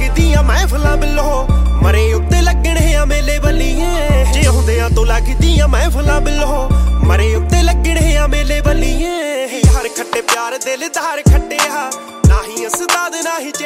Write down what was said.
ਲੱਗਦੀਆਂ ਮਹਿਫਲਾਂ ਬਿੱਲੋ ਮਰੇ ਉੱਤੇ ਲੱਗਣੇ ਆ ਮੇਲੇ ਬੱਲੀਏ ਜਿਉਂਦਿਆਂ ਤੋਂ ਲੱਗਦੀਆਂ ਮਹਿਫਲਾਂ ਬਿੱਲੋ ਮਰੇ ਉੱਤੇ ਲੱਗਣੇ ਆ ਮੇਲੇ ਬੱਲੀਏ ਯਾਰ ਖੱਟੇ ਪਿਆਰ ਦਿਲਦਾਰ ਖੱਟਿਆ ਨਾਹੀਂ ਉਸਤਾਦ ਨਾਹੀਂ